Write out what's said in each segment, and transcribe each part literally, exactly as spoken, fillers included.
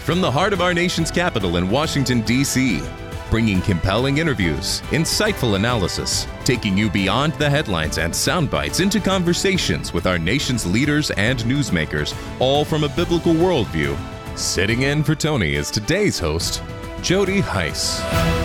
From the heart of our nation's capital in Washington, D C, bringing compelling interviews, insightful analysis, taking you beyond the headlines and sound bites into conversations with our nation's leaders and newsmakers, all from a biblical worldview. Sitting in for Tony is today's host, Jody Hice.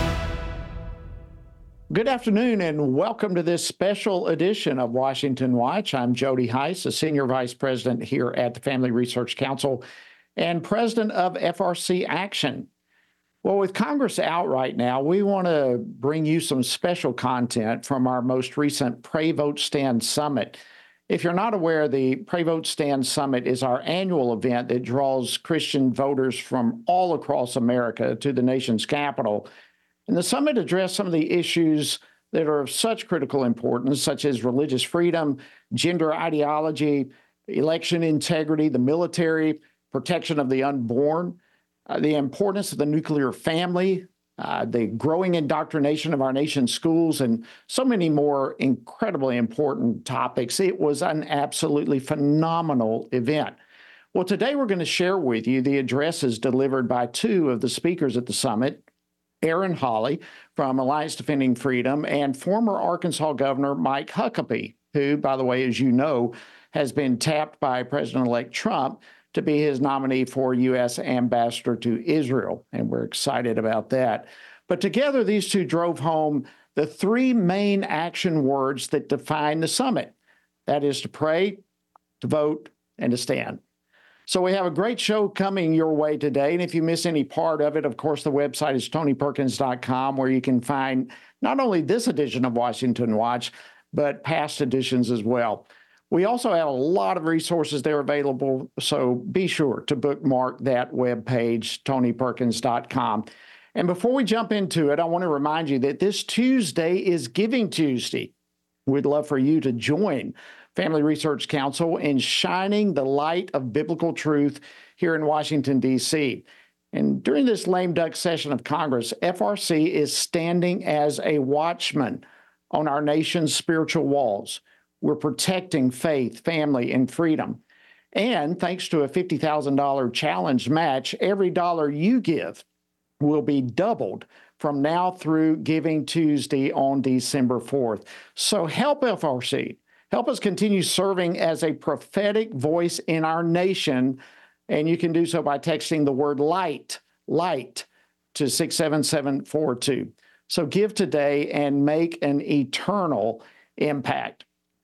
Good afternoon and welcome to this special edition of Washington Watch. I'm Jody Hice, a Senior Vice President here at the Family Research Council and President of F R C Action. Well, with Congress out right now, we want to bring you some special content from our most recent Pray Vote Stand Summit. If you're not aware, the Pray Vote Stand Summit is our annual event that draws Christian voters from all across America to the nation's capital. And the summit addressed some of the issues that are of such critical importance, such as religious freedom, gender ideology, election integrity, the military, protection of the unborn, uh, the importance of the nuclear family, uh, the growing indoctrination of our nation's schools, and so many more incredibly important topics. It was an absolutely phenomenal event. Well, today we're going to share with you the addresses delivered by two of the speakers at the summit, Aaron Hawley from Alliance Defending Freedom and former Arkansas Governor Mike Huckabee, who, by the way, as you know, has been tapped by President-elect Trump to be his nominee for U S ambassador to Israel, and we're excited about that. But together, these two drove home the three main action words that define the summit. That is to pray, to vote, and to stand. So we have a great show coming your way today, and if you miss any part of it, of course, the website is tony perkins dot com, where you can find not only this edition of Washington Watch, but past editions as well. We also have a lot of resources there available, so be sure to bookmark that webpage, tony perkins dot com. And before we jump into it, I want to remind you that this Tuesday is Giving Tuesday. We'd love for you to join Family Research Council in shining the light of biblical truth here in Washington, D C. And during this lame duck session of Congress, F R C is standing as a watchman on our nation's spiritual walls. We're protecting faith, family, and freedom. And thanks to a fifty thousand dollars challenge match, every dollar you give will be doubled from now through Giving Tuesday on December fourth. So help F R C. Help us continue serving as a prophetic voice in our nation. And you can do so by texting the word light, light, to six seven seven four two. So give today and make an eternal impact.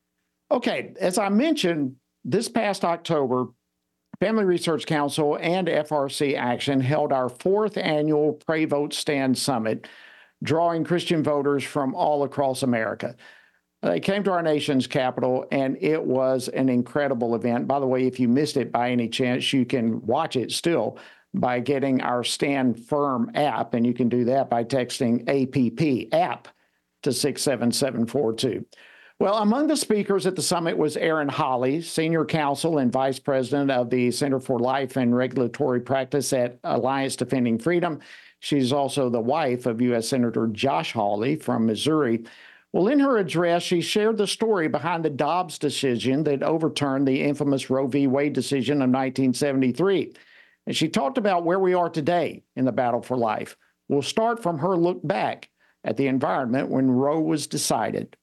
Okay, as I mentioned, this past October, Family Research Council and F R C Action held our fourth annual Pray Vote Stand Summit, drawing Christian voters from all across America. They came to our nation's capital, and it was an incredible event. By the way, if you missed it by any chance, you can watch it still by getting our Stand Firm app, and you can do that by texting A P P, app, to six seven seven four two. Well, among the speakers at the summit was Aaron Hawley, Senior Counsel and Vice President of the Center for Life and Regulatory Practice at Alliance Defending Freedom. She's also the wife of U S Senator Josh Hawley from Missouri. Well, in her address, she shared the story behind the Dobbs decision that overturned the infamous Roe v. Wade decision of nineteen seventy-three. And she talked about where we are today in the battle for life. We'll start from her look back at the environment when Roe was decided.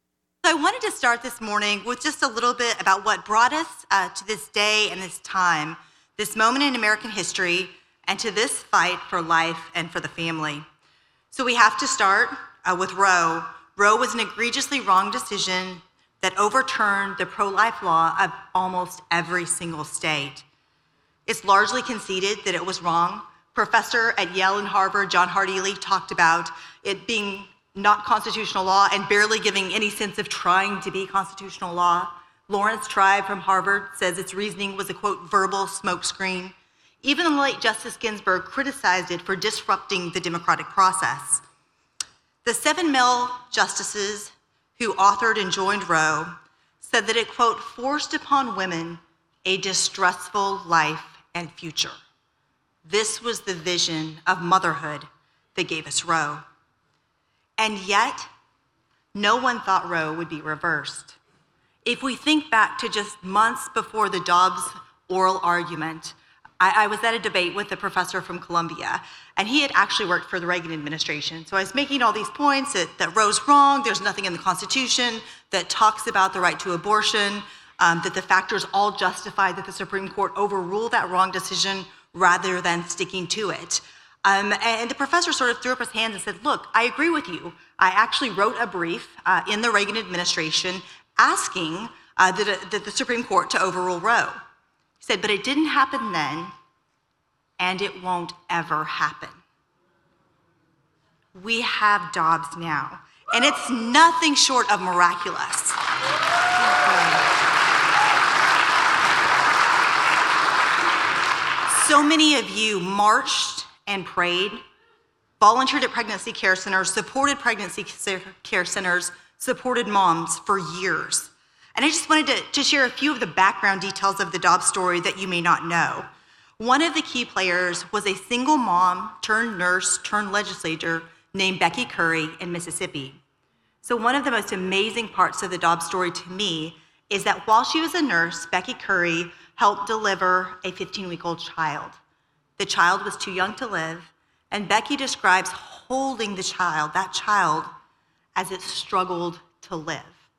I wanted to start this morning with just a little bit about what brought us uh, to this day and this time, this moment in American history, and to this fight for life and for the family. So we have to start uh, with Roe. Roe was an egregiously wrong decision that overturned the pro-life law of almost every single state. It's largely conceded that it was wrong. Professor at Yale and Harvard, John Hart-Ely, talked about it being not constitutional law and barely giving any sense of trying to be constitutional law. Lawrence Tribe from Harvard says its reasoning was a, quote, verbal smokescreen. Even the late Justice Ginsburg criticized it for disrupting the democratic process. The seven male justices who authored and joined Roe said that it, quote, forced upon women a distressful life and future. This was the vision of motherhood that gave us Roe. And yet, no one thought Roe would be reversed. If we think back to just months before the Dobbs oral argument, I, I was at a debate with a professor from Columbia, and he had actually worked for the Reagan administration. So I was making all these points that, that Roe's wrong, there's nothing in the Constitution that talks about the right to abortion, um, that the factors all justify that the Supreme Court overruled that wrong decision rather than sticking to it. Um, and the professor sort of threw up his hands and said, look, I agree with you. I actually wrote a brief uh, in the Reagan administration asking uh, that, that the Supreme Court to overrule Roe. He said, but it didn't happen then, and it won't ever happen. We have Dobbs now, and it's nothing short of miraculous. So many of you marched and prayed, volunteered at pregnancy care centers, supported pregnancy care centers, supported moms for years. And I just wanted to, to share a few of the background details of the Dobbs story that you may not know. One of the key players was a single mom turned nurse turned legislator named Becky Curry in Mississippi. So one of the most amazing parts of the Dobbs story to me is that while she was a nurse, Becky Curry helped deliver a fifteen-week-old child. The child was too young to live, and Becky describes holding the child, that child, as it struggled to live.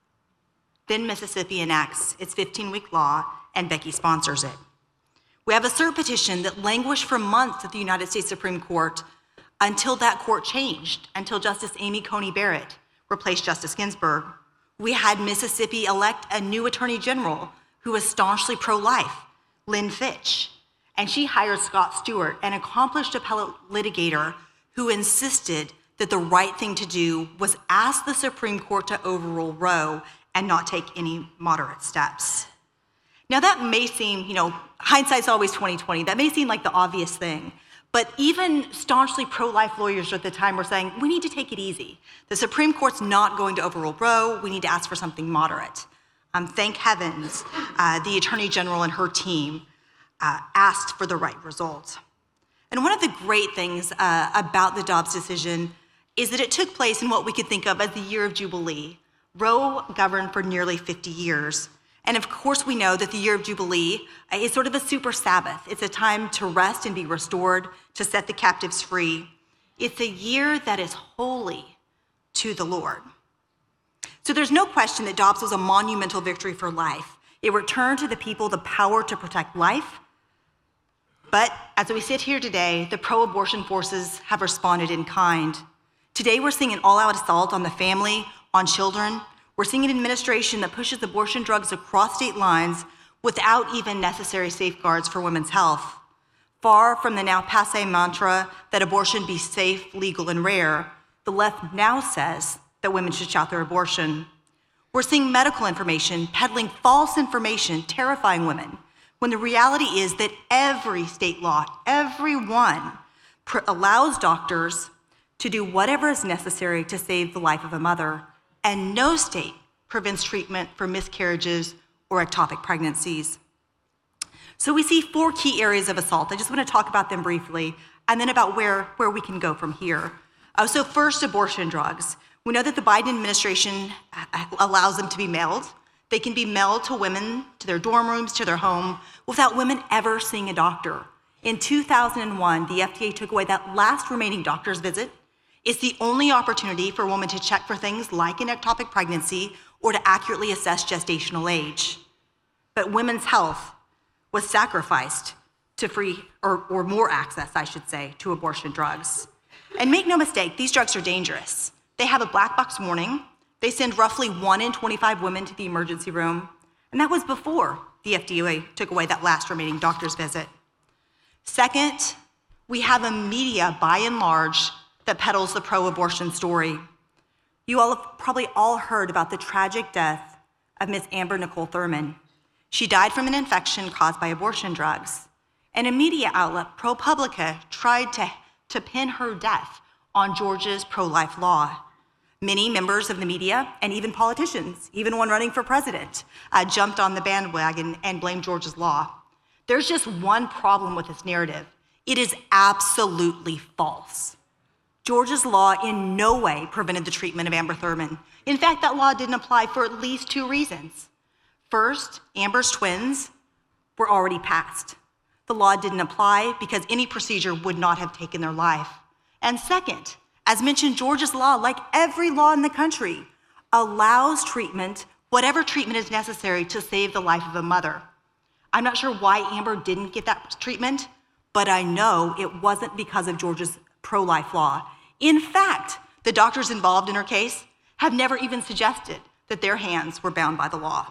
Then Mississippi enacts its fifteen-week law, and Becky sponsors it. We have a cert petition that languished for months at the United States Supreme Court until that court changed, until Justice Amy Coney Barrett replaced Justice Ginsburg. We had Mississippi elect a new attorney general who was staunchly pro-life, Lynn Fitch. And she hired Scott Stewart, an accomplished appellate litigator who insisted that the right thing to do was ask the Supreme Court to overrule Roe and not take any moderate steps. Now that may seem, you know, hindsight's always twenty twenty, that may seem like the obvious thing, but even staunchly pro-life lawyers at the time were saying, we need to take it easy. The Supreme Court's not going to overrule Roe, we need to ask for something moderate. Um, thank heavens, uh, the Attorney General and her team uh, asked for the right result. And one of the great things uh, about the Dobbs decision is that it took place in what we could think of as the year of Jubilee. Roe governed for nearly fifty years. And of course, we know that the year of Jubilee is sort of a super Sabbath. It's a time to rest and be restored, to set the captives free. It's a year that is holy to the Lord. So there's no question that Dobbs was a monumental victory for life. It returned to the people the power to protect life. But as we sit here today, the pro-abortion forces have responded in kind. Today, we're seeing an all-out assault on the family, on children. We're seeing an administration that pushes abortion drugs across state lines without even necessary safeguards for women's health. Far from the now passé mantra that abortion be safe, legal, and rare, the left now says that women should shout their abortion. We're seeing medical information peddling false information, terrifying women, when the reality is that every state law, every one, pr- allows doctors to do whatever is necessary to save the life of a mother, and no state prevents treatment for miscarriages or ectopic pregnancies. So we see four key areas of assault. I just want to talk about them briefly, and then about where, where we can go from here. Uh, so first, abortion drugs. We know that the Biden administration allows them to be mailed. They can be mailed to women, to their dorm rooms, to their home, without women ever seeing a doctor. In two thousand one, the F D A took away that last remaining doctor's visit. It's the only opportunity for a woman to check for things like an ectopic pregnancy or to accurately assess gestational age. But women's health was sacrificed to free, or, or more access, I should say, to abortion drugs. And make no mistake, these drugs are dangerous. They have a black box warning. They send roughly one in twenty-five women to the emergency room. And that was before the F D A took away that last remaining doctor's visit. Second, we have a media, by and large, that peddles the pro-abortion story. You all have probably all heard about the tragic death of Miss Amber Nicole Thurman. She died from an infection caused by abortion drugs. And a media outlet, ProPublica, tried to, to pin her death on Georgia's pro-life law. Many members of the media, and even politicians, even one running for president, uh, jumped on the bandwagon and blamed Georgia's law. There's just one problem with this narrative. It is absolutely false. Georgia's law in no way prevented the treatment of Amber Thurman. In fact, that law didn't apply for at least two reasons. First, Amber's twins were already passed. the law didn't apply because any procedure would not have taken their life. And second, as mentioned, Georgia's law, like every law in the country, allows treatment, whatever treatment is necessary to save the life of a mother. I'm not sure why Amber didn't get that treatment, but I know it wasn't because of Georgia's pro-life law. In fact, the doctors involved in her case have never even suggested that their hands were bound by the law.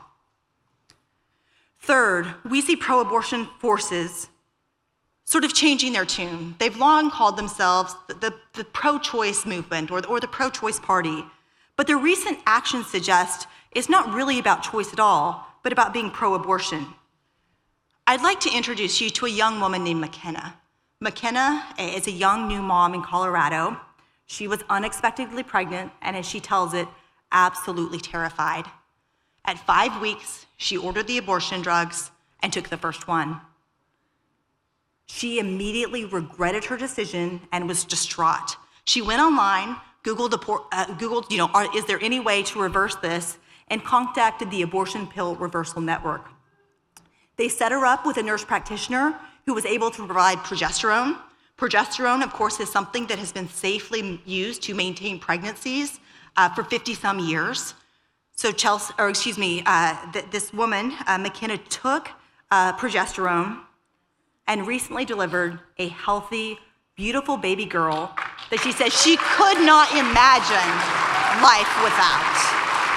Third, we see pro-abortion forces sort of changing their tune. They've long called themselves the, the, the pro-choice movement or the, or the pro-choice party, but their recent actions suggest it's not really about choice at all, but about being pro-abortion. I'd like to introduce you to a young woman named McKenna. McKenna is a young new mom in Colorado. She was unexpectedly pregnant, and as she tells it, absolutely terrified. At five weeks, she ordered the abortion drugs and took the first one. She immediately regretted her decision and was distraught. She went online, Googled, uh, Googled you know, are, is there any way to reverse this, and contacted the Abortion Pill Reversal Network. They set her up with a nurse practitioner who was able to provide progesterone. Progesterone, of course, is something that has been safely used to maintain pregnancies uh, for fifty some years. So Chelsea, or excuse me, uh, th- this woman, uh, McKenna, took uh, progesterone and recently delivered a healthy, beautiful baby girl that she says she could not imagine life without.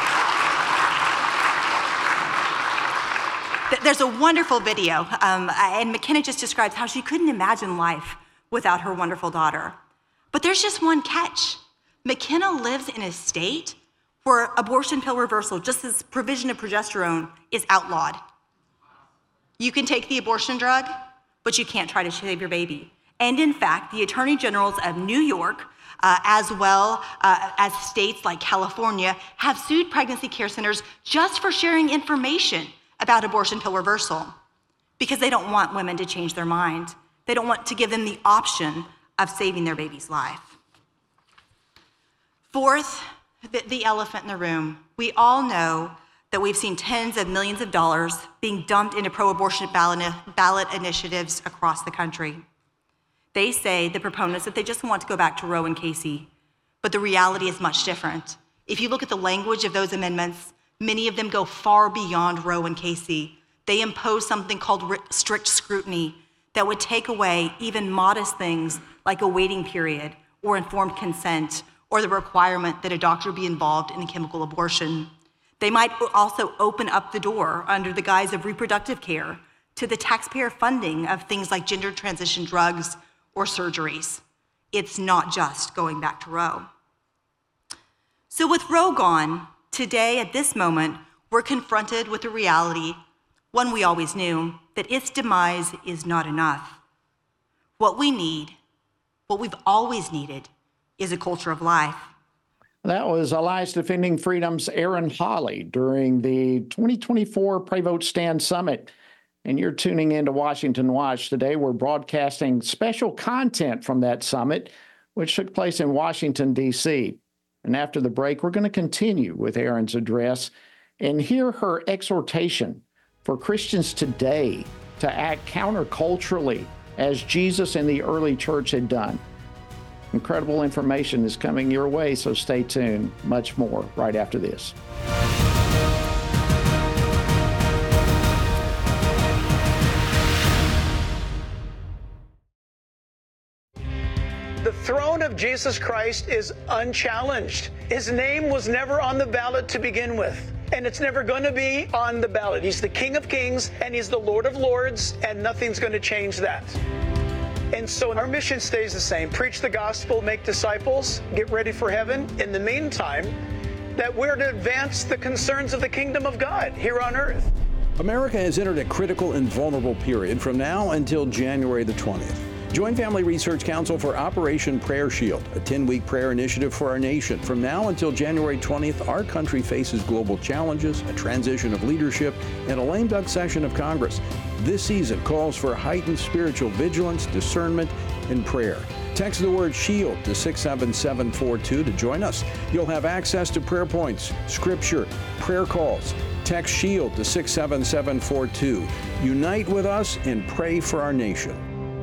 There's a wonderful video, um, and McKenna just describes how she couldn't imagine life without her wonderful daughter. But there's just one catch. McKenna lives in a state where abortion pill reversal, just as provision of progesterone, is outlawed. You can take the abortion drug, but you can't try to save your baby. And in fact, the attorney generals of New York, uh, as well uh, as states like California, have sued pregnancy care centers just for sharing information about abortion pill reversal because they don't want women to change their mind. They don't want to give them the option of saving their baby's life. Fourth, the, the elephant in the room. We all know that we've seen tens of millions of dollars being dumped into pro-abortion ballot, ballot initiatives across the country. They say, the proponents, that they just want to go back to Roe and Casey, but the reality is much different. If you look at the language of those amendments, many of them go far beyond Roe and Casey. They impose something called strict scrutiny that would take away even modest things like a waiting period or informed consent or the requirement that a doctor be involved in a chemical abortion. They might also open up the door under the guise of reproductive care to the taxpayer funding of things like gender transition drugs or surgeries. It's not just going back to Roe. So with Roe gone, today, at this moment, we're confronted with a reality, one we always knew, that its demise is not enough. What we need, what we've always needed, is a culture of life. That was Alliance Defending Freedom's Erin Hawley during the twenty twenty-four Pray Vote Stand Summit. And you're tuning in to Washington Watch. Today, we're broadcasting special content from that summit, which took place in Washington, D C And after the break, we're going to continue with Erin's address and hear her exhortation for Christians today to act counterculturally as Jesus and the early church had done. Incredible information is coming your way, so stay tuned. Much more right after this. The throne of Jesus Christ is unchallenged. His name was never on the ballot to begin with, and it's never going to be on the ballot. He's the King of Kings, and he's the Lord of Lords, and nothing's going to change that. And so our mission stays the same. Preach the gospel, make disciples, get ready for heaven. In the meantime, that we're to advance the concerns of the kingdom of God here on earth. America has entered a critical and vulnerable period from now until January the twentieth. Join Family Research Council for Operation Prayer Shield, a ten-week prayer initiative for our nation. From now until January twentieth, our country faces global challenges, a transition of leadership, and a lame duck session of Congress. This season calls for heightened spiritual vigilance, discernment, and prayer. Text the word SHIELD to six seven seven four two to join us. You'll have access to prayer points, scripture, prayer calls. Text SHIELD to six seven seven four two. Unite with us and pray for our nation.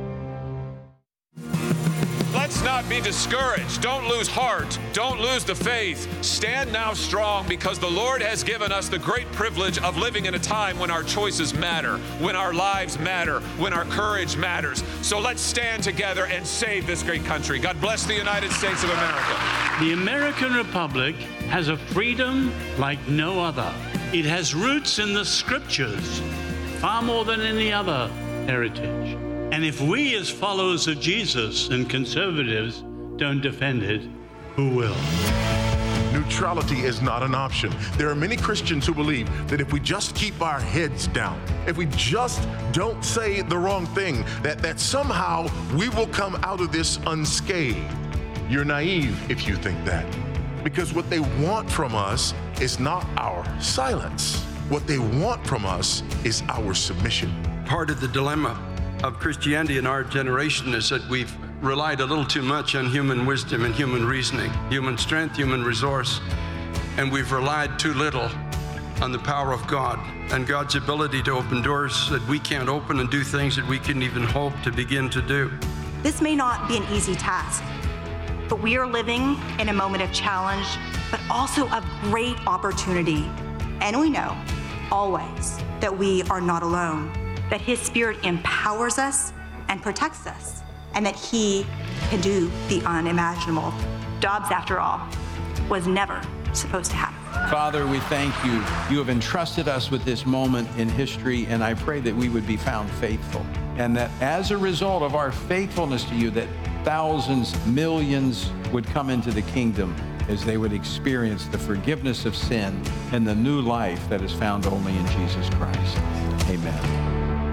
Let's not be discouraged. Don't lose heart. Don't lose the faith. Stand now strong, because the Lord has given us the great privilege of living in a time when our choices matter, when our lives matter, when our courage matters. So let's stand together and save this great country. God bless the United States of America. The American Republic has a freedom like no other. It has roots in the Scriptures, far more than any other heritage. And if we as followers of Jesus and conservatives don't defend it, who will? Neutrality is not an option. There are many Christians who believe that if we just keep our heads down, if we just don't say the wrong thing, that, that somehow we will come out of this unscathed. You're naive if you think that, because what they want from us is not our silence. What they want from us is our submission. Part of the dilemma of Christianity in our generation is that we've relied a little too much on human wisdom and human reasoning, human strength, human resource, and we've relied too little on the power of God and God's ability to open doors that we can't open and do things that we couldn't even hope to begin to do. This may not be an easy task, but we are living in a moment of challenge, but also of great opportunity. And we know always that we are not alone, that His Spirit empowers us and protects us, and that He can do the unimaginable. Dobbs, after all, was never supposed to happen. Father, we thank you. You have entrusted us with this moment in history, and I pray that we would be found faithful, and that as a result of our faithfulness to you, that thousands, millions would come into the kingdom as they would experience the forgiveness of sin and the new life that is found only in Jesus Christ. Amen.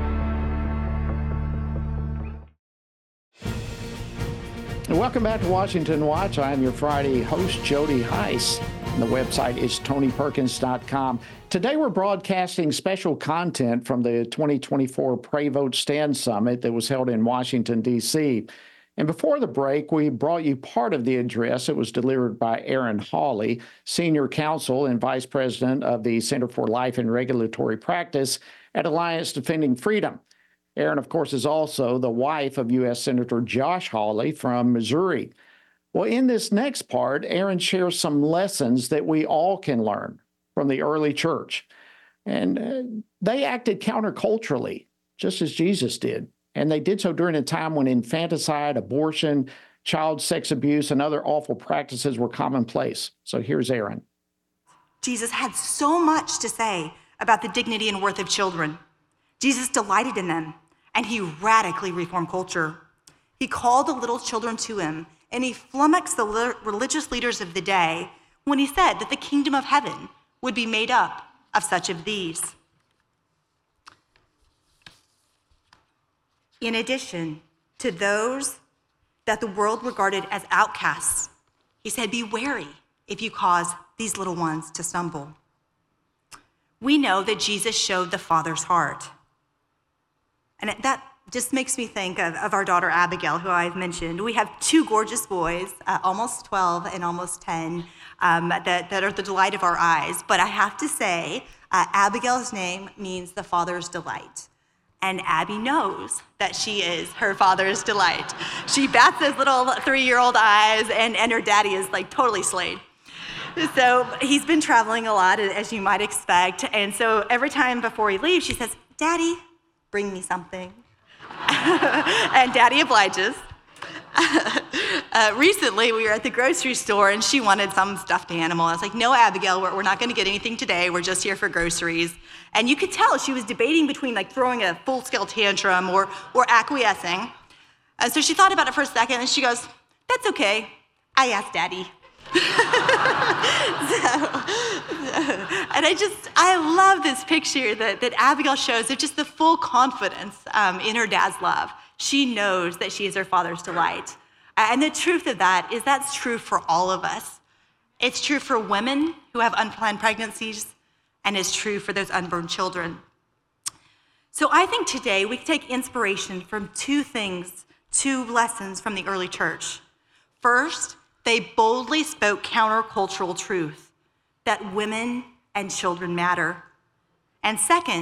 Welcome back to Washington Watch. I'm your Friday host, Jody Heiss. The website is tony perkins dot com. Today we're broadcasting special content from the twenty twenty-four Pray Vote Stand Summit that was held in Washington, D C. And before the break, we brought you part of the address. It was delivered by Aaron Hawley, Senior Counsel and Vice President of the Center for Life and Regulatory Practice at Alliance Defending Freedom. Aaron, of course, is also the wife of U S Senator Josh Hawley from Missouri. Well, in this next part, Aaron shares some lessons that we all can learn from the early church. And uh, they acted counterculturally, just as Jesus did. And they did so during a time when infanticide, abortion, child sex abuse, and other awful practices were commonplace. So here's Aaron. Jesus had so much to say about the dignity and worth of children. Jesus delighted in them, and he radically reformed culture. He called the little children to him, and he flummoxed the li- religious leaders of the day when he said that the kingdom of heaven would be made up of such of these. In addition to those that the world regarded as outcasts, he said, "Be wary if you cause these little ones to stumble." We know that Jesus showed the Father's heart. And that just makes me think of, of our daughter Abigail, who I've mentioned. We have two gorgeous boys, uh, almost twelve and almost ten, um, that, that are the delight of our eyes. But I have to say, uh, Abigail's name means the Father's delight. And Abby knows that she is her father's delight. She bats those little three-year-old eyes, and, and her daddy is like totally slayed. So he's been traveling a lot, as you might expect. And so every time before he leaves, she says, "Daddy, bring me something." And Daddy obliges. uh, recently, we were at the grocery store, and she wanted some stuffed animal. I was like, "No, Abigail, we're, we're not going to get anything today. We're just here for groceries." And you could tell she was debating between like throwing a full-scale tantrum or, or acquiescing. And so she thought about it for a second, and she goes, "That's okay. I asked Daddy." so, and I just, I love this picture that, that Abigail shows of just the full confidence um, in her dad's love. She knows that she is her father's delight. And the truth of that is that's true for all of us. It's true for women who have unplanned pregnancies, and it's true for those unborn children. So I think today we can take inspiration from two things, two lessons from the early church. First, they boldly spoke countercultural truth, that women and children matter. And second,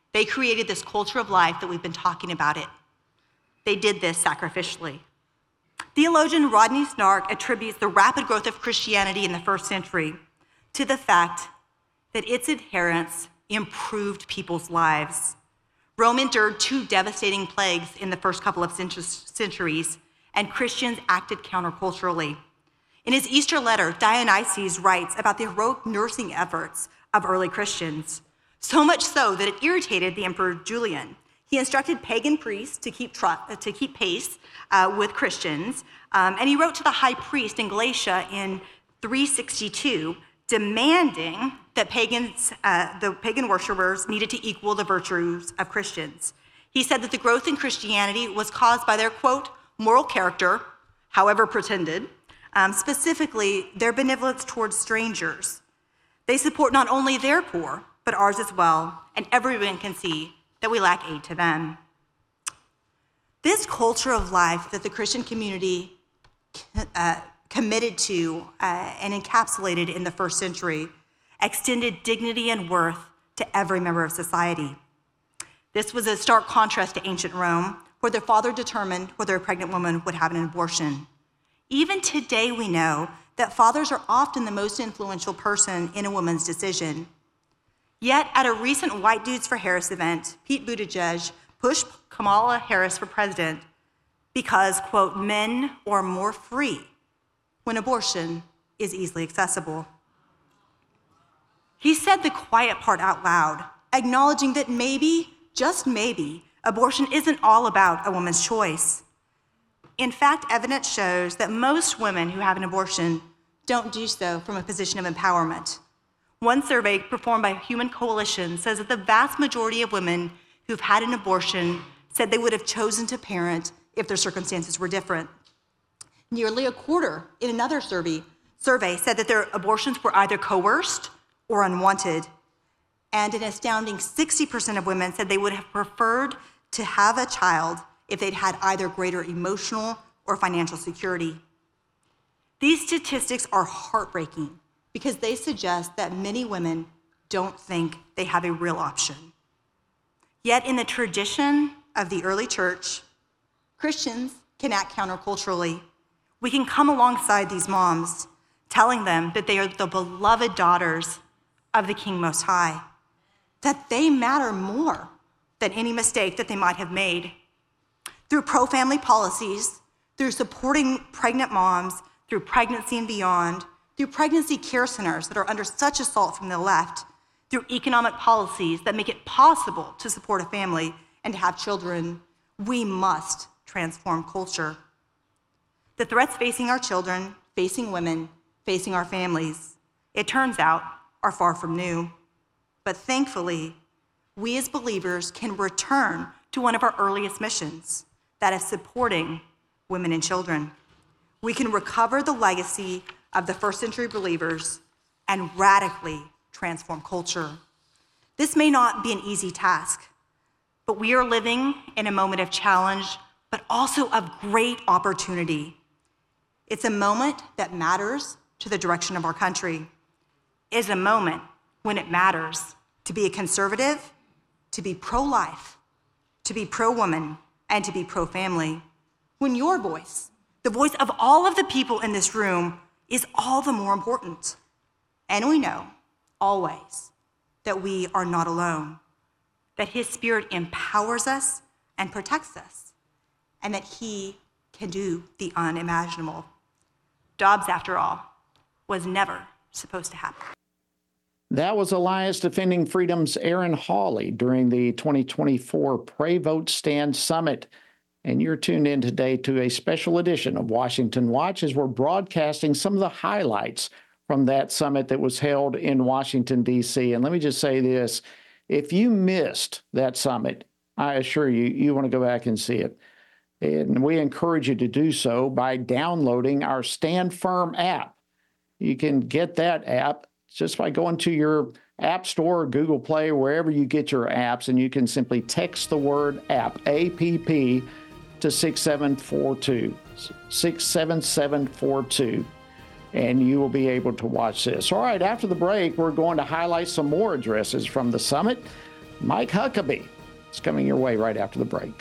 They created this culture of life that we've been talking about it. They did this sacrificially. Theologian Rodney Snark attributes the rapid growth of Christianity in the first century to the fact that its adherents improved people's lives. Rome endured two devastating plagues in the first couple of centuries, and Christians acted counterculturally. In his Easter letter, Dionysius writes about the heroic nursing efforts of early Christians, so much so that it irritated the Emperor Julian. He instructed pagan priests to keep, tr- to keep pace uh, with Christians, um, and he wrote to the high priest in Galatia in three sixty-two, demanding that pagans, uh, the pagan worshipers needed to equal the virtues of Christians. He said that the growth in Christianity was caused by their, quote, moral character, however pretended, um, specifically their benevolence towards strangers. They support not only their poor, but ours as well, and everyone can see that we lack aid to them. This culture of life that the Christian community uh, committed to uh, and encapsulated in the first century extended dignity and worth to every member of society. This was a stark contrast to ancient Rome, where the father determined whether a pregnant woman would have an abortion. Even today, we know that fathers are often the most influential person in a woman's decision. Yet, at a recent White Dudes for Harris event, Pete Buttigieg pushed Kamala Harris for president because, quote, men are more free when abortion is easily accessible. He said the quiet part out loud, acknowledging that maybe, just maybe, abortion isn't all about a woman's choice. In fact, evidence shows that most women who have an abortion don't do so from a position of empowerment. One survey performed by Human Coalition says that the vast majority of women who've had an abortion said they would have chosen to parent if their circumstances were different. Nearly a quarter in another survey, survey said that their abortions were either coerced or unwanted. And an astounding sixty percent of women said they would have preferred to have a child if they'd had either greater emotional or financial security. These statistics are heartbreaking because they suggest that many women don't think they have a real option. Yet in the tradition of the early church, Christians can act counterculturally. We can come alongside these moms, telling them that they are the beloved daughters of the King Most High, that they matter more than any mistake that they might have made. Through pro-family policies, through supporting pregnant moms, through Pregnancy and Beyond, through pregnancy care centers that are under such assault from the left, through economic policies that make it possible to support a family and to have children, we must transform culture. The threats facing our children, facing women, facing our families, it turns out, are far from new. But thankfully, we as believers can return to one of our earliest missions, that is supporting women and children. We can recover the legacy of the first century believers and radically transform culture. This may not be an easy task, but we are living in a moment of challenge, but also of great opportunity. It's a moment that matters to the direction of our country. It's a moment when it matters to be a conservative, to be pro-life, to be pro-woman, and to be pro-family. When your voice, the voice of all of the people in this room, is all the more important. And we know, always, that we are not alone, that His Spirit empowers us and protects us, and that He can do the unimaginable. Dobbs, after all, was never supposed to happen. That was Alliance Defending Freedom's Aaron Hawley during the twenty twenty-four Pray Vote Stand Summit. And you're tuned in today to a special edition of Washington Watch as we're broadcasting some of the highlights from that summit that was held in Washington, D C. And let me just say this, if you missed that summit, I assure you, you want to go back and see it. And we encourage you to do so by downloading our Stand Firm app. You can get that app just by going to your App Store or Google Play, wherever you get your apps, and you can simply text the word app, A P P, to six seven four two, six seven seven four two, and you will be able to watch this. All right, after the break, we're going to highlight some more addresses from the summit. Mike Huckabee. It's coming your way right after the break.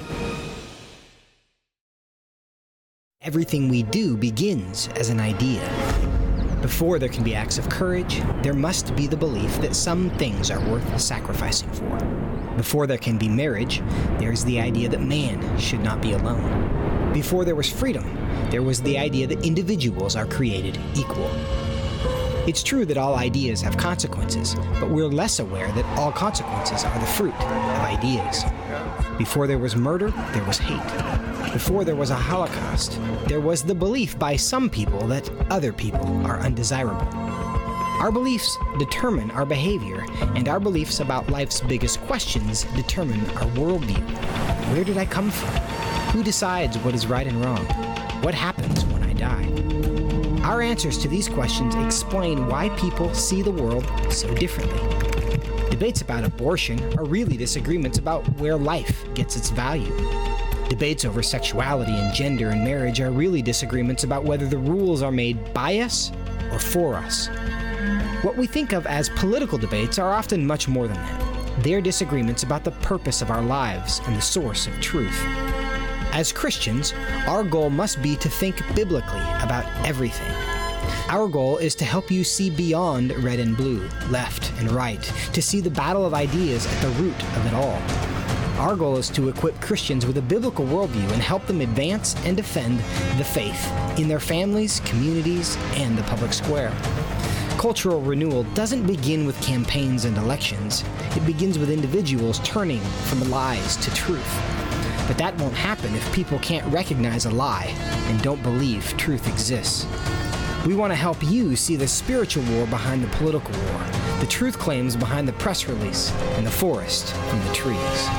Everything we do begins as an idea. Before there can be acts of courage, there must be the belief that some things are worth sacrificing for. Before there can be marriage, there is the idea that man should not be alone. Before there was freedom, there was the idea that individuals are created equal. It's true that all ideas have consequences, but we're less aware that all consequences are the fruit of ideas. Before there was murder, there was hate. Before there was a Holocaust, there was the belief by some people that other people are undesirable. Our beliefs determine our behavior, and our beliefs about life's biggest questions determine our worldview. Where did I come from? Who decides what is right and wrong? What happens when I die? Our answers to these questions explain why people see the world so differently. Debates about abortion are really disagreements about where life gets its value. Debates over sexuality and gender and marriage are really disagreements about whether the rules are made by us or for us. What we think of as political debates are often much more than that. They're disagreements about the purpose of our lives and the source of truth. As Christians, our goal must be to think biblically about everything. Our goal is to help you see beyond red and blue, left and right, to see the battle of ideas at the root of it all. Our goal is to equip Christians with a biblical worldview and help them advance and defend the faith in their families, communities, and the public square. Cultural renewal doesn't begin with campaigns and elections. It begins with individuals turning from lies to truth. But that won't happen if people can't recognize a lie and don't believe truth exists. We want to help you see the spiritual war behind the political war, the truth claims behind the press release, and the forest from the trees.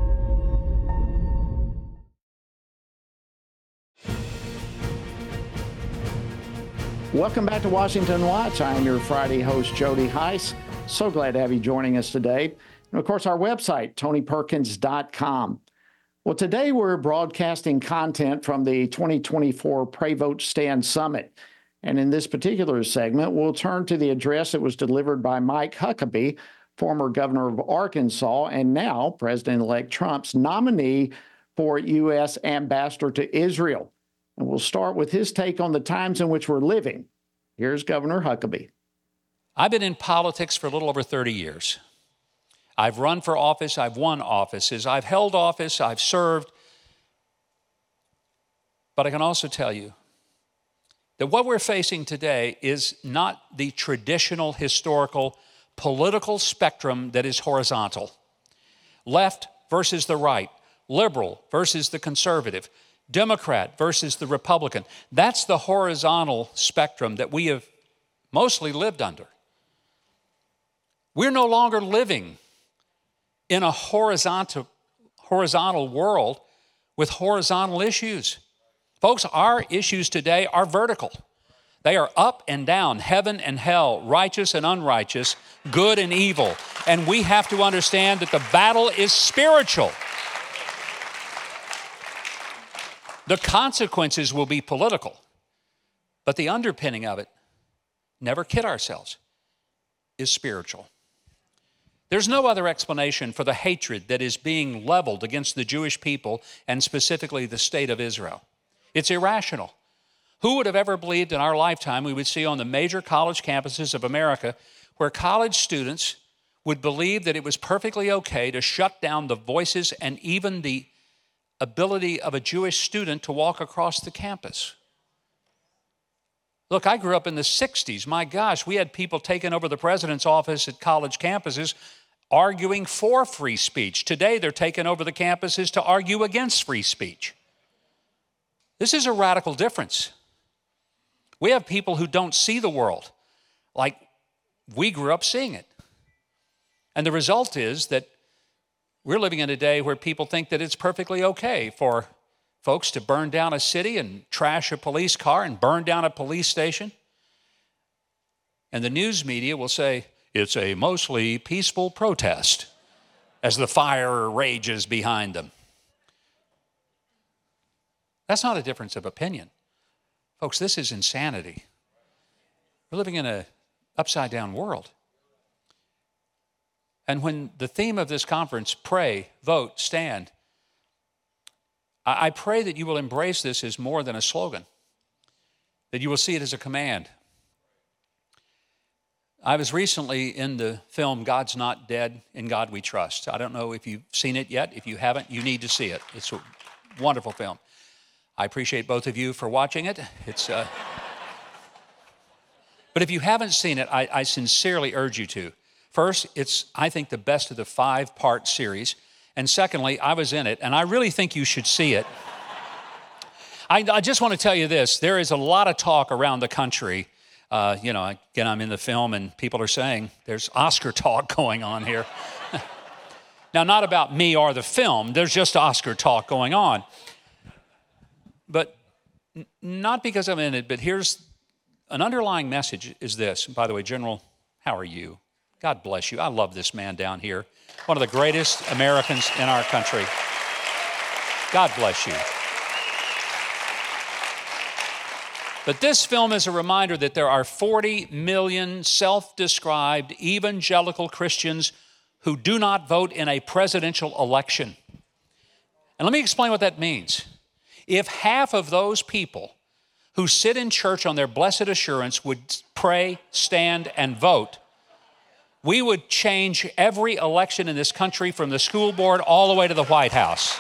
Welcome back to Washington Watch. I am your Friday host, Jody Heiss. So glad to have you joining us today. And of course, our website, tony perkins dot com. Well, today we're broadcasting content from the twenty twenty-four Pray Vote Stand Summit. And in this particular segment, we'll turn to the address that was delivered by Mike Huckabee, former governor of Arkansas, and now President-elect Trump's nominee for U S ambassador to Israel. And we'll start with his take on the times in which we're living. Here's Governor Huckabee. I've been in politics for a little over thirty years. I've run for office, I've won offices, I've held office, I've served. But I can also tell you that what we're facing today is not the traditional historical political spectrum that is horizontal. Left versus the right, liberal versus the conservative, Democrat versus the Republican. That's the horizontal spectrum that we have mostly lived under. We're no longer living in a horizontal, horizontal world with horizontal issues. Folks, our issues today are vertical. They are up and down, heaven and hell, righteous and unrighteous, good and evil. And we have to understand that the battle is spiritual. The consequences will be political, but the underpinning of it, never kid ourselves, is spiritual. There's no other explanation for the hatred that is being leveled against the Jewish people and specifically the state of Israel. It's irrational. Who would have ever believed in our lifetime we would see on the major college campuses of America where college students would believe that it was perfectly okay to shut down the voices and even the ability of a Jewish student to walk across the campus? Look, I grew up in the sixties. My gosh, we had people taking over the president's office at college campuses arguing for free speech. Today, they're taking over the campuses to argue against free speech. This is a radical difference. We have people who don't see the world like we grew up seeing it. And the result is that we're living in a day where people think that it's perfectly okay for folks to burn down a city and trash a police car and burn down a police station. And the news media will say, it's a mostly peaceful protest as the fire rages behind them. That's not a difference of opinion. Folks, this is insanity. We're living in an upside-down world. And when the theme of this conference, pray, vote, stand, I, I pray that you will embrace this as more than a slogan, that you will see it as a command. I was recently in the film God's Not Dead, In God We Trust. I don't know if you've seen it yet. If you haven't, you need to see it. It's a wonderful film. I appreciate both of you for watching it. It's, uh... But if you haven't seen it, I, I sincerely urge you to. First, it's, I think, the best of the five-part series. And secondly, I was in it, and I really think you should see it. I, I just want to tell you this. There is a lot of talk around the country. Uh, you know, again, I'm in the film, and people are saying there's Oscar talk going on here. Now, not about me or the film. There's just Oscar talk going on. But n- not because I'm in it, but here's an underlying message is this. By the way, General, how are you? God bless you. I love this man down here. One of the greatest Americans in our country. God bless you. But this film is a reminder that there are forty million self-described evangelical Christians who do not vote in a presidential election. And let me explain what that means. If half of those people who sit in church on their blessed assurance would pray, stand, and vote, we would change every election in this country from the school board all the way to the White House.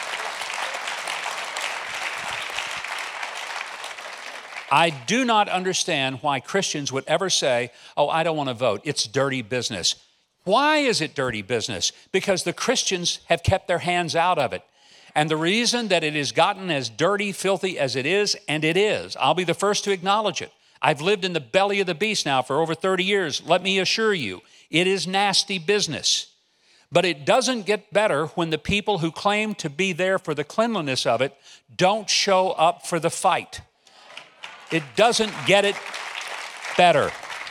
I do not understand why Christians would ever say, oh, I don't want to vote. It's dirty business. Why is it dirty business? Because the Christians have kept their hands out of it. And the reason that it has gotten as dirty, filthy as it is, and it is, I'll be the first to acknowledge it. I've lived in the belly of the beast now for over thirty years. Let me assure you, it is nasty business. But it doesn't get better when the people who claim to be there for the cleanliness of it don't show up for the fight. It doesn't get it better.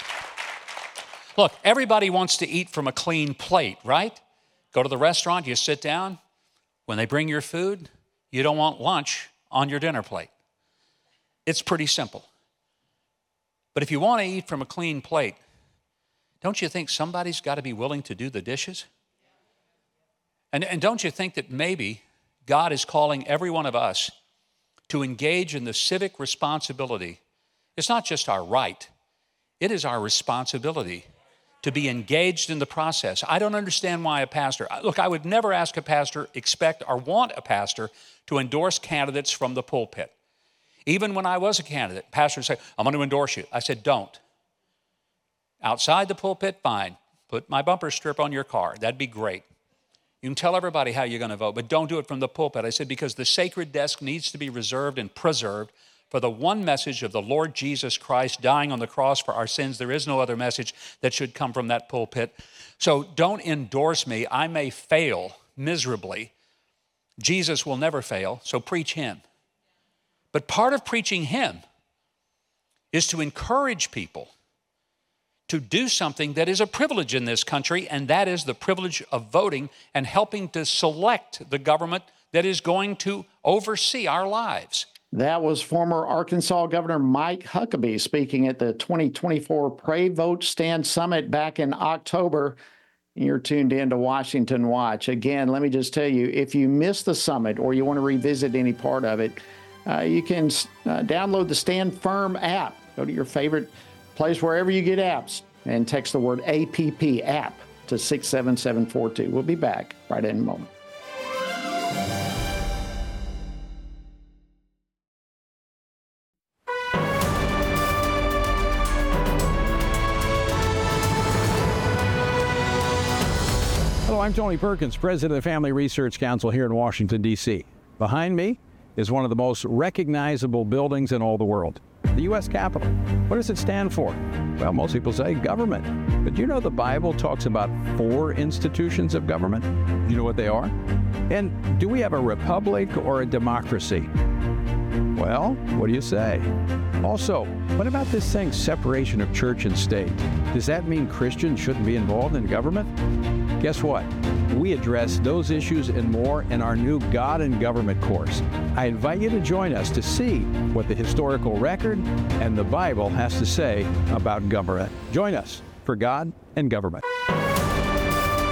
Look, everybody wants to eat from a clean plate, right? Go to the restaurant, you sit down. When they bring your food, you don't want lunch on your dinner plate. It's pretty simple. But if you want to eat from a clean plate, don't you think somebody's got to be willing to do the dishes? And, and don't you think that maybe God is calling every one of us to engage in the civic responsibility? It's not just our right, it is our responsibility to be engaged in the process. I don't understand why a pastor, look, I would never ask a pastor, expect or want a pastor to endorse candidates from the pulpit. Even when I was a candidate, pastors say, I'm going to endorse you. I said, don't. Outside the pulpit, fine. Put my bumper strip on your car. That'd be great. You can tell everybody how you're going to vote, but don't do it from the pulpit. I said, because the sacred desk needs to be reserved and preserved for the one message of the Lord Jesus Christ dying on the cross for our sins. There is no other message that should come from that pulpit. So don't endorse me. I may fail miserably. Jesus will never fail, so preach him. But part of preaching him is to encourage people to do something that is a privilege in this country, and that is the privilege of voting and helping to select the government that is going to oversee our lives. That was former Arkansas Governor Mike Huckabee speaking at the twenty twenty-four Pray, Vote, Stand Summit back in October. You're tuned in to Washington Watch. Again, let me just tell you, if you missed the summit or you want to revisit any part of it, uh, you can uh, download the Stand Firm app. Go to your favorite place wherever you get apps and text the word A P P, app, to six seven seven four two. We'll be back right in a moment. Hello, I'm Tony Perkins, president of the Family Research Council here in Washington, D C Behind me is one of the most recognizable buildings in all the world, the U S Capitol. What does it stand for? Well, most people say government. But you know the Bible talks about four institutions of government? You know what they are? And do we have a republic or a democracy? Well, what do you say? Also, what about this thing, separation of church and state? Does that mean Christians shouldn't be involved in government? Guess what? We address those issues and more in our new God and Government course. I invite you to join us to see what the historical record and the Bible has to say about government. Join us for God and Government.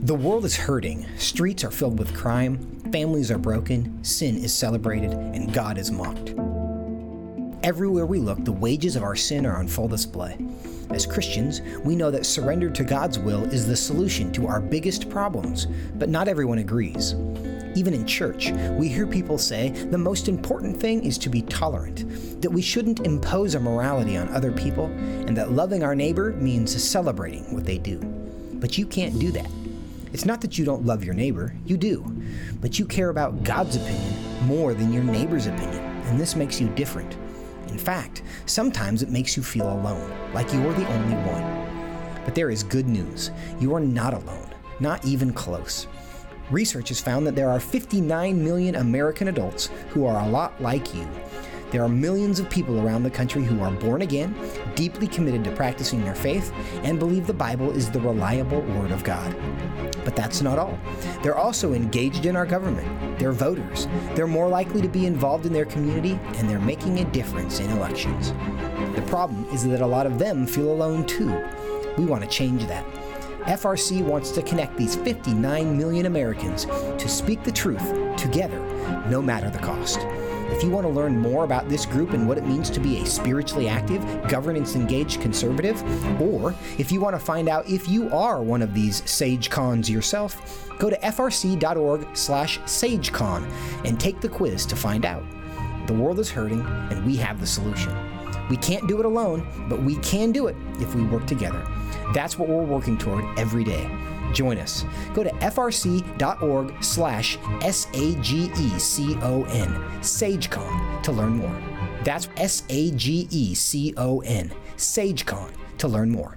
The world is hurting, streets are filled with crime, families are broken, sin is celebrated, and God is mocked. Everywhere we look, the wages of our sin are on full display. As Christians, we know that surrender to God's will is the solution to our biggest problems, but not everyone agrees. Even in church, we hear people say the most important thing is to be tolerant, that we shouldn't impose our morality on other people, and that loving our neighbor means celebrating what they do. But you can't do that. It's not that you don't love your neighbor, you do, but you care about God's opinion more than your neighbor's opinion, and this makes you different. In fact, sometimes it makes you feel alone, like you're the only one. But there is good news. You are not alone, not even close. Research has found that there are fifty-nine million American adults who are a lot like you. There are millions of people around the country who are born again, deeply committed to practicing their faith, and believe the Bible is the reliable Word of God. But that's not all. They're also engaged in our government. They're voters. They're more likely to be involved in their community, and they're making a difference in elections. The problem is that a lot of them feel alone too. We want to change that. F R C wants to connect these fifty-nine million Americans to speak the truth together, no matter the cost. If you want to learn more about this group and what it means to be a spiritually active, governance-engaged conservative, or if you want to find out if you are one of these SageCons yourself, go to f r c dot org slash sagecon and take the quiz to find out. The world is hurting, and we have the solution. We can't do it alone, but we can do it if we work together. That's what we're working toward every day. Join us. Go to f r c dot org slash S A G E C O N, SageCon, to learn more. That's S A G E C O N, SageCon, to learn more.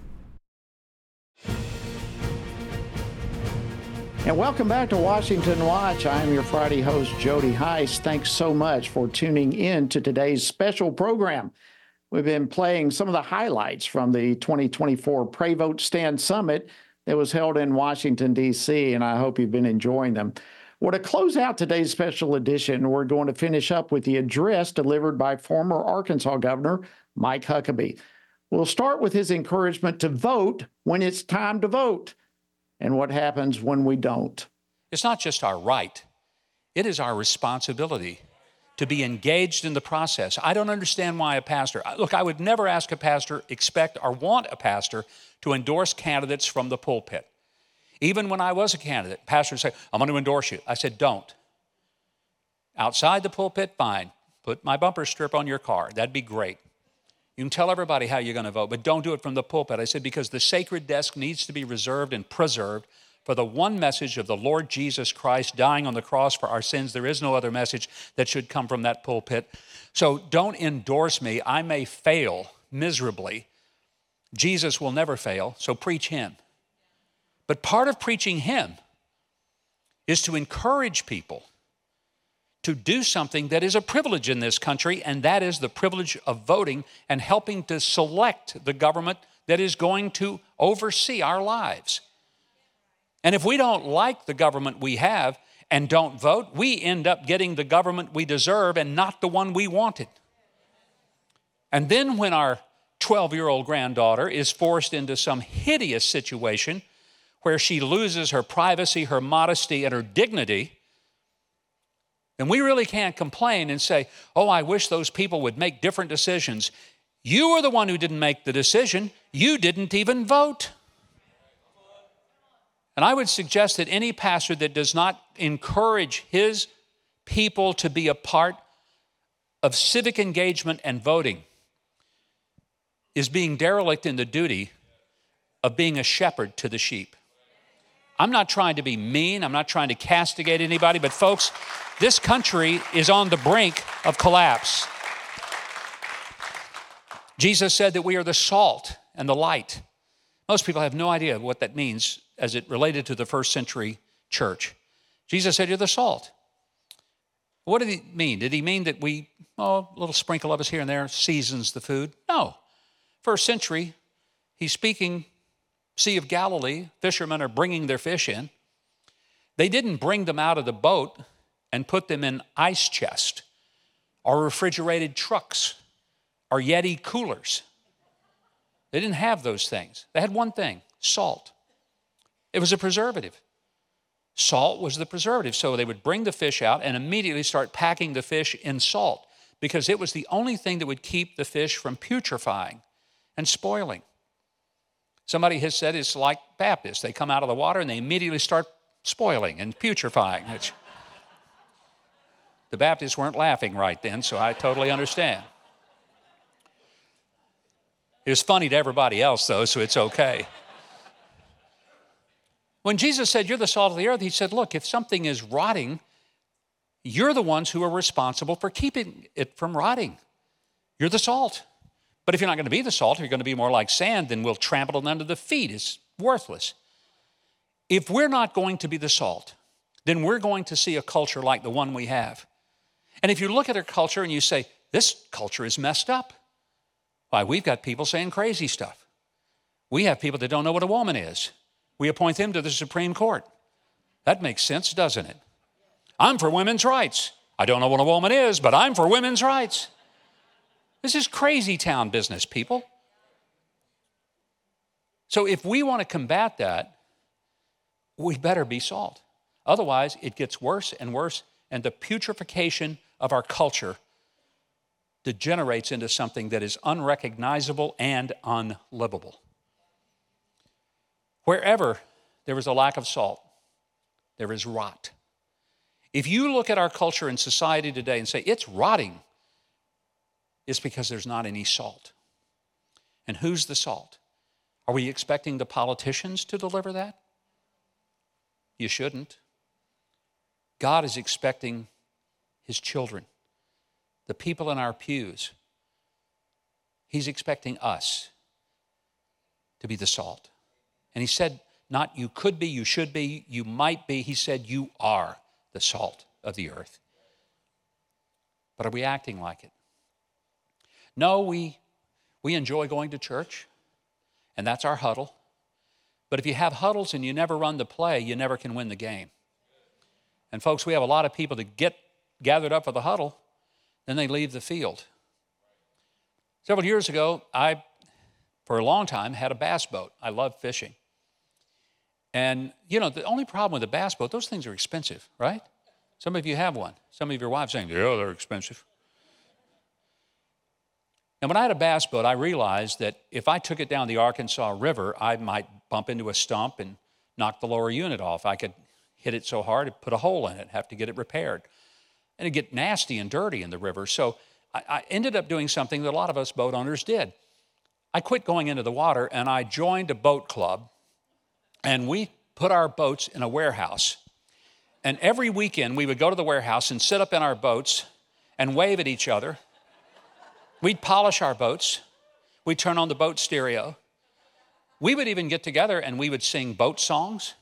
And welcome back to Washington Watch. I'm your Friday host, Jody Heiss. Thanks so much for tuning in to today's special program. We've been playing some of the highlights from the twenty twenty-four Pray Vote Stand Summit that was held in Washington, D C, and I hope you've been enjoying them. Well, to close out today's special edition, we're going to finish up with the address delivered by former Arkansas Governor Mike Huckabee. We'll start with his encouragement to vote when it's time to vote, and what happens when we don't. It's not just our right, it is our responsibility to be engaged in the process. I don't understand why a pastor, look, I would never ask a pastor, expect or want a pastor to endorse candidates from the pulpit. Even when I was a candidate, pastors say, I'm going to endorse you. I said, don't. Outside the pulpit, fine. Put my bumper strip on your car. That'd be great. You can tell everybody how you're going to vote, but don't do it from the pulpit. I said, because the sacred desk needs to be reserved and preserved for the one message of the Lord Jesus Christ dying on the cross for our sins. There is no other message that should come from that pulpit. So don't endorse me. I may fail miserably. Jesus will never fail, so preach him. But part of preaching him is to encourage people to do something that is a privilege in this country, and that is the privilege of voting and helping to select the government that is going to oversee our lives. And if we don't like the government we have and don't vote, we end up getting the government we deserve and not the one we wanted. And then when our twelve-year-old granddaughter is forced into some hideous situation where she loses her privacy, her modesty, and her dignity, then we really can't complain and say, oh, I wish those people would make different decisions. You are the one who didn't make the decision. You didn't even vote. And I would suggest that any pastor that does not encourage his people to be a part of civic engagement and voting is being derelict in the duty of being a shepherd to the sheep. I'm not trying to be mean. I'm not trying to castigate anybody, but folks, this country is on the brink of collapse. Jesus said that we are the salt and the light. Most people have no idea what that means as it related to the first century church. Jesus said, you're the salt. What did he mean? Did he mean that we, oh, a little sprinkle of us here and there seasons the food? No. First century, he's speaking Sea of Galilee. Fishermen are bringing their fish in. They didn't bring them out of the boat and put them in ice chest or refrigerated trucks or Yeti coolers. They didn't have those things. They had one thing, salt. It was a preservative. Salt was the preservative. So they would bring the fish out and immediately start packing the fish in salt because it was the only thing that would keep the fish from putrefying and spoiling. Somebody has said it's like Baptists. They come out of the water and they immediately start spoiling and putrefying. It's, the Baptists weren't laughing right then, so I totally understand. It was funny to everybody else, though, so it's okay. When Jesus said, you're the salt of the earth, he said, look, if something is rotting, you're the ones who are responsible for keeping it from rotting. You're the salt. But if you're not going to be the salt, you're going to be more like sand, then we'll trample it under the feet. It's worthless. If we're not going to be the salt, then we're going to see a culture like the one we have. And if you look at our culture and you say, this culture is messed up, why, we've got people saying crazy stuff. We have people that don't know what a woman is. We appoint them to the Supreme Court. That makes sense, doesn't it? I'm for women's rights. I don't know what a woman is, but I'm for women's rights. This is crazy town business, people. So if we want to combat that, we better be salt. Otherwise, it gets worse and worse, and the putrefaction of our culture degenerates into something that is unrecognizable and unlivable. Wherever there is a lack of salt, there is rot. If you look at our culture and society today and say, it's rotting, it's because there's not any salt. And who's the salt? Are we expecting the politicians to deliver that? You shouldn't. God is expecting his children, the people in our pews. He's expecting us to be the salt. And he said, not you could be, you should be, you might be. He said, you are the salt of the earth. But are we acting like it? No, we, we enjoy going to church, and that's our huddle. But if you have huddles and you never run the play, you never can win the game. And folks, we have a lot of people that get gathered up for the huddle, then they leave the field. Several years ago, I, for a long time, had a bass boat. I love fishing. And, you know, the only problem with a bass boat, those things are expensive, right? Some of you have one. Some of your wives saying, yeah, they're expensive. And when I had a bass boat, I realized that if I took it down the Arkansas River, I might bump into a stump and knock the lower unit off. I could hit it so hard, it'd put a hole in it, have to get it repaired. And it'd get nasty and dirty in the river. So I, I ended up doing something that a lot of us boat owners did. I quit going into the water, and I joined a boat club, and we put our boats in a warehouse. And every weekend, we would go to the warehouse and sit up in our boats and wave at each other. We'd polish our boats. We'd turn on the boat stereo. We would even get together and we would sing boat songs.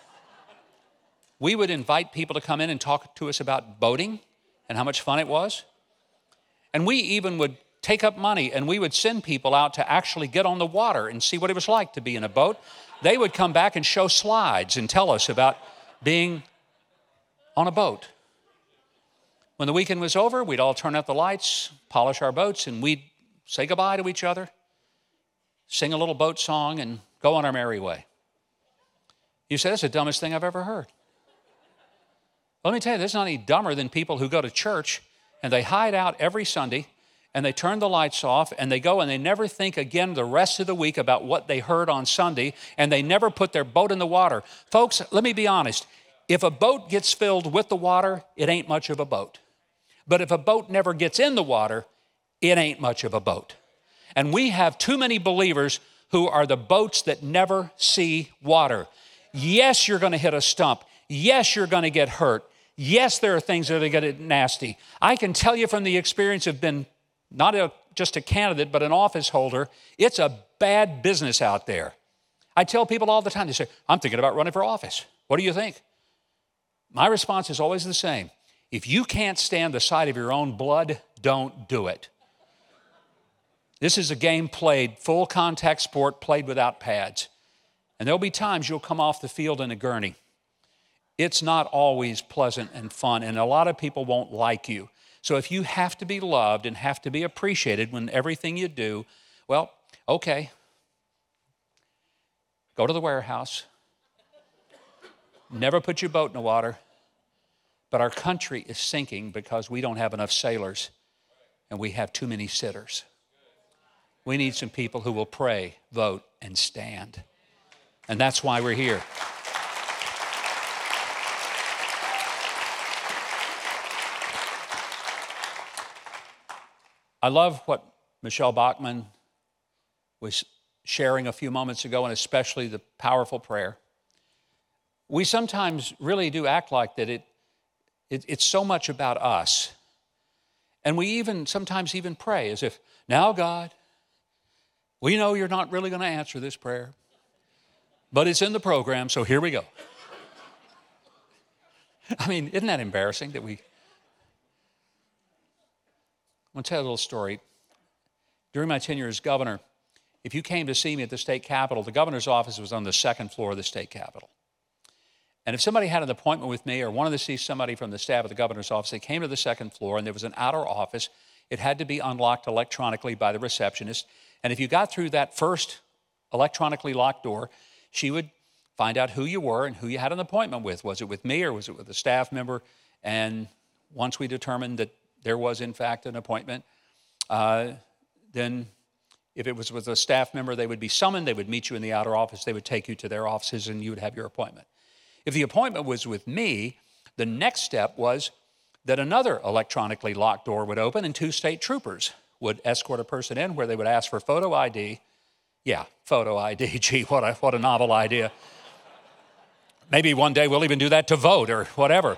We would invite people to come in and talk to us about boating and how much fun it was. And we even would take up money and we would send people out to actually get on the water and see what it was like to be in a boat. They would come back and show slides and tell us about being on a boat. When the weekend was over, we'd all turn out the lights, polish our boats, and we'd say goodbye to each other, sing a little boat song, and go on our merry way. You say, that's the dumbest thing I've ever heard. Let me tell you, this is not any dumber than people who go to church and they hide out every Sunday and they turn the lights off and they go and they never think again the rest of the week about what they heard on Sunday, and they never put their boat in the water. Folks, let me be honest. If a boat gets filled with the water, it ain't much of a boat. But if a boat never gets in the water, it ain't much of a boat. And we have too many believers who are the boats that never see water. Yes, you're going to hit a stump. Yes, you're going to get hurt. Yes, there are things that are going to get nasty. I can tell you from the experience of being not a, just a candidate, but an office holder, it's a bad business out there. I tell people all the time, they say, I'm thinking about running for office. What do you think? My response is always the same. If you can't stand the sight of your own blood, don't do it. This is a game played, full contact sport played without pads. And there'll be times you'll come off the field in a gurney. It's not always pleasant and fun, and a lot of people won't like you. So if you have to be loved and have to be appreciated when everything you do, well, okay. Go to the warehouse. never put your boat in the water, but our country is sinking because we don't have enough sailors and we have too many sitters. We need some people who will pray, vote, and stand. And that's why we're here. I love what Michelle Bachmann was sharing a few moments ago, and especially the powerful prayer. We sometimes really do act like that it, it it's so much about us. And we even sometimes even pray as if, now God, we know you're not really going to answer this prayer, but it's in the program, so here we go. I mean, isn't that embarrassing that we... I'm going to tell you a little story. During my tenure as governor, if you came to see me at the state capitol, the governor's office was on the second floor of the state capitol. And if somebody had an appointment with me or wanted to see somebody from the staff of the governor's office, they came to the second floor and there was an outer office. It had to be unlocked electronically by the receptionist. And if you got through that first electronically locked door, she would find out who you were and who you had an appointment with. Was it with me or was it with a staff member? And once we determined that there was, in fact, an appointment, uh, then if it was with a staff member, they would be summoned, they would meet you in the outer office, they would take you to their offices, and you would have your appointment. If the appointment was with me, the next step was that another electronically locked door would open and two state troopers would escort a person in where they would ask for photo I D. Yeah, photo I D, gee, what a, what a novel idea. Maybe one day we'll even do that to vote or whatever.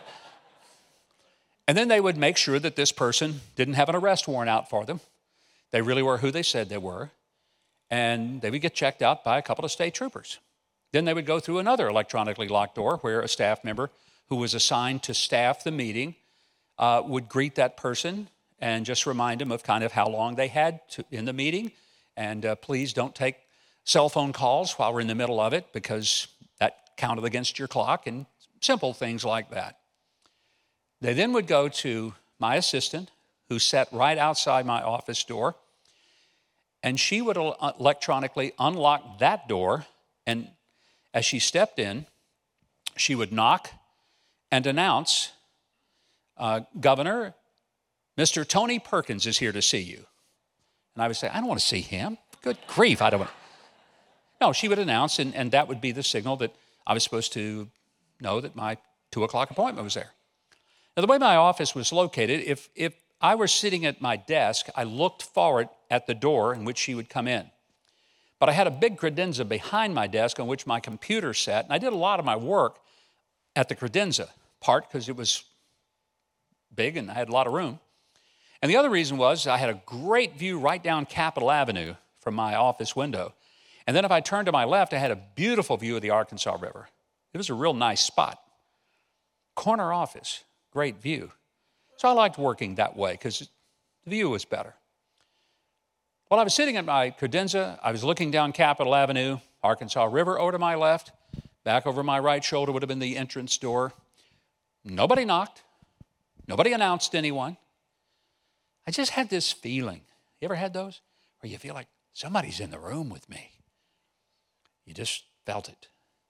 And then they would make sure that this person didn't have an arrest warrant out for them. They really were who they said they were. And they would get checked out by a couple of state troopers. Then they would go through another electronically locked door where a staff member who was assigned to staff the meeting uh, would greet that person and just remind them of kind of how long they had to, in the meeting. And uh, please don't take cell phone calls while we're in the middle of it because that counted against your clock and simple things like that. They then would go to my assistant, who sat right outside my office door, and she would electronically unlock that door, and as she stepped in, she would knock and announce, uh, Governor, Mister Tony Perkins is here to see you. And I would say, I don't want to see him. Good grief, I don't want. No, she would announce, and, and that would be the signal that I was supposed to know that my two o'clock appointment was there. Now, the way my office was located, if, if I were sitting at my desk, I looked forward at the door in which she would come in. But I had a big credenza behind my desk on which my computer sat, and I did a lot of my work at the credenza, part because it was big and I had a lot of room. And the other reason was I had a great view right down Capitol Avenue from my office window. And then if I turned to my left, I had a beautiful view of the Arkansas River. It was a real nice spot. Corner office. Great view. So I liked working that way because the view was better. While I was sitting at my credenza, I was looking down Capitol Avenue, Arkansas River over to my left. Back over my right shoulder would have been the entrance door. Nobody knocked. Nobody announced anyone. I just had this feeling. You ever had those? Where you feel like somebody's in the room with me. You just felt it.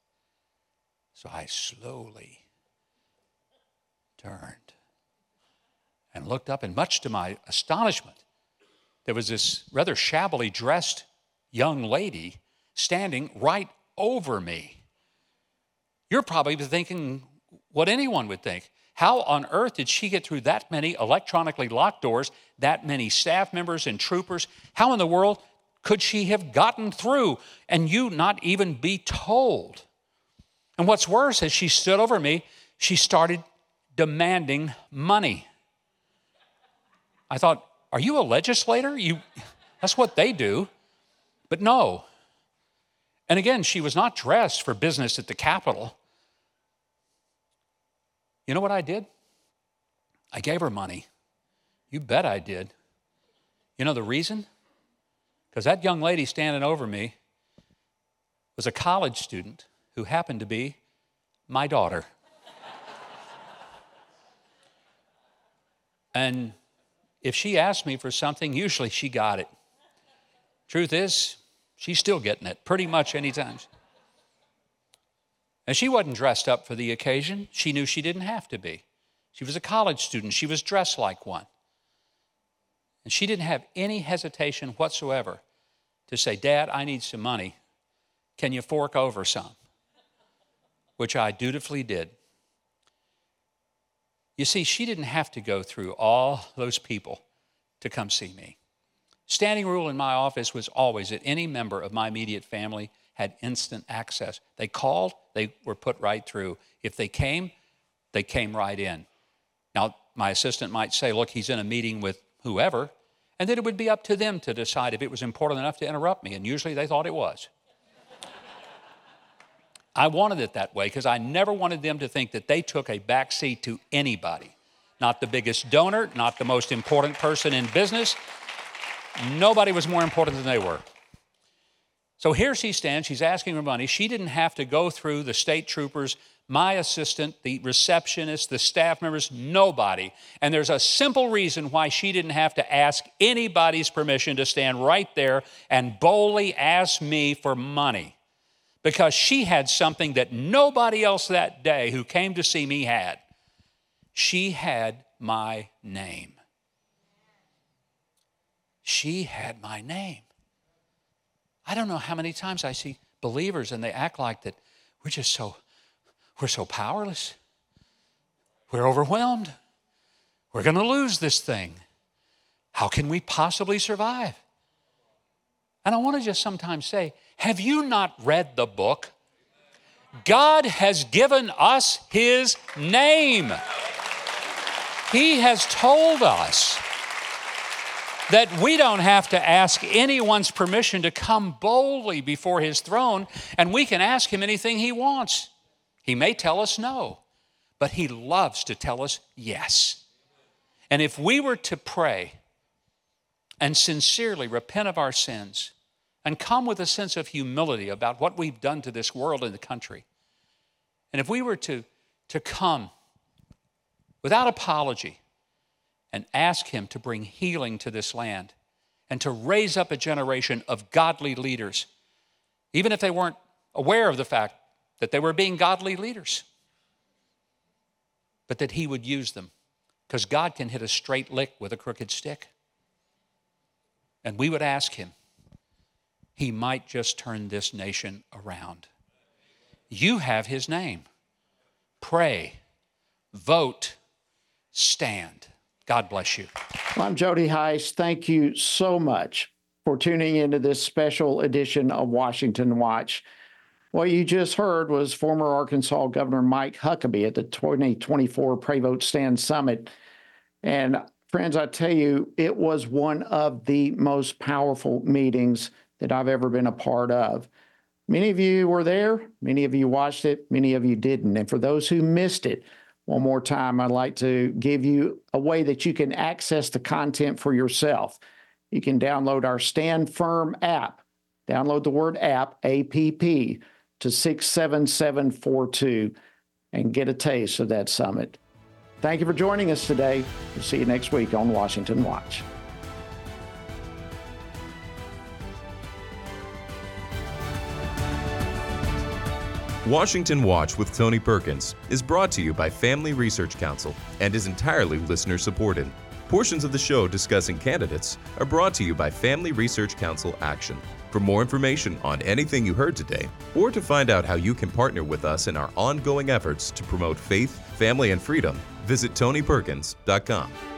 So I slowly turned and looked up, and much to my astonishment, there was this rather shabbily dressed young lady standing right over me. You're probably thinking what anyone would think. How on earth did she get through that many electronically locked doors, that many staff members and troopers? How in the world could she have gotten through and you not even be told? And what's worse, as she stood over me, she started demanding money. I thought, are you a legislator? You, that's what they do. But no. And again, she was not dressed for business at the Capitol. You know what I did? I gave her money. You bet I did. You know the reason? Because that young lady standing over me was a college student who happened to be my daughter. And if she asked me for something, usually she got it. Truth is, she's still getting it pretty much any time. And she wasn't dressed up for the occasion. She knew she didn't have to be. She was a college student. She was dressed like one. And she didn't have any hesitation whatsoever to say, Dad, I need some money. Can you fork over some? Which I dutifully did. You see, she didn't have to go through all those people to come see me. Standing rule in my office was always that any member of my immediate family had instant access. They called, they were put right through. If they came, they came right in. Now, my assistant might say, look, he's in a meeting with whoever, and then it would be up to them to decide if it was important enough to interrupt me, and usually they thought it was. I wanted it that way because I never wanted them to think that they took a backseat to anybody. Not the biggest donor, not the most important person in business. Nobody was more important than they were. So here she stands, she's asking for money. She didn't have to go through the state troopers, my assistant, the receptionist, the staff members, nobody. And there's a simple reason why she didn't have to ask anybody's permission to stand right there and boldly ask me for money. Because she had something that nobody else that day who came to see me had. She had my name. She had my name. I don't know how many times I see believers and they act like that we're just so, we're so powerless. We're overwhelmed. We're going to lose this thing. How can we possibly survive? And I want to just sometimes say, have you not read the book? God has given us His name. He has told us that we don't have to ask anyone's permission to come boldly before His throne, and we can ask Him anything He wants. He may tell us no, but He loves to tell us yes. And if we were to pray and sincerely repent of our sins and come with a sense of humility about what we've done to this world and the country, and if we were to, to come without apology and ask Him to bring healing to this land and to raise up a generation of godly leaders, even if they weren't aware of the fact that they were being godly leaders, but that He would use them, because God can hit a straight lick with a crooked stick. And we would ask Him, He might just turn this nation around. You have His name. Pray, vote, stand. God bless you. Well, I'm Jody Hice. Thank you so much for tuning into this special edition of Washington Watch. What you just heard was former Arkansas Governor Mike Huckabee at the twenty twenty-four Pray Vote Stand Summit. And friends, I tell you, it was one of the most powerful meetings that I've ever been a part of. Many of you were there, many of you watched it, many of you didn't. And for those who missed it, one more time, I'd like to give you a way that you can access the content for yourself. You can download our Stand Firm app. Download the word app, A P P, to six seven seven four two and get a taste of that summit. Thank you for joining us today. We'll see you next week on Washington Watch. Washington Watch with Tony Perkins is brought to you by Family Research Council and is entirely listener-supported. Portions of the show discussing candidates are brought to you by Family Research Council Action. For more information on anything you heard today, or to find out how you can partner with us in our ongoing efforts to promote faith, family, and freedom, visit tony perkins dot com.